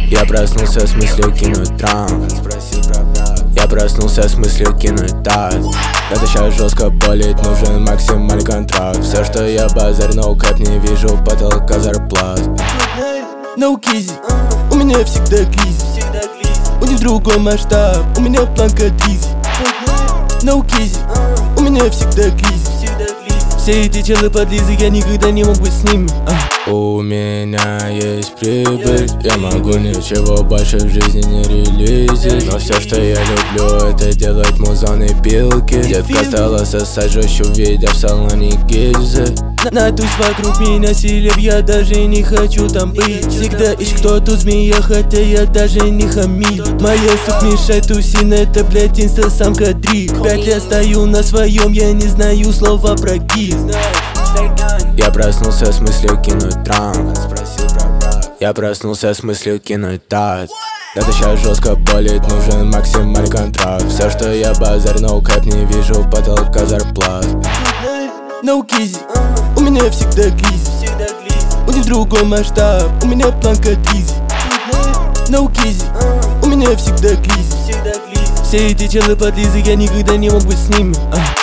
Я проснулся с мыслью кинуть транк. Я проснулся с мыслью кинуть таз. Это сейчас жестко болит, нужен максимальный контракт. Все, что я базар, no cap, не вижу потолка зарплат. No кизи, у меня всегда кризис. У них другой масштаб, у меня планка тризи. No кизи, у меня всегда кризис. Все эти челы подлизы, я никогда не мог быть с ними. У меня есть прибыль, я могу ничего больше в жизни не релизить. Но все, что я люблю, это делать музон и пилки. Детка стала сосать жестче, увидев в салоне гильзы. Надусь вокруг меня селеб, я даже не хочу там быть. Всегда ищ кто-то змея, хотя я даже не хамил. Моя суп мешает тусин, это блять инста-самка трик. 5 лет стою на своем, я не знаю слова про гид. Я проснулся с мыслью кинуть транк. Я проснулся с мыслью кинуть таз. Это сейчас жестко болит, нужен максимальный контракт. Все, что я базар, no cap, не вижу потолка зарплат. No кизи, у меня всегда кризис. У них другой масштаб, у меня планка тризи. No кизи, у меня всегда кризис. Все эти челы подлизы, я никогда не мог быть с ними.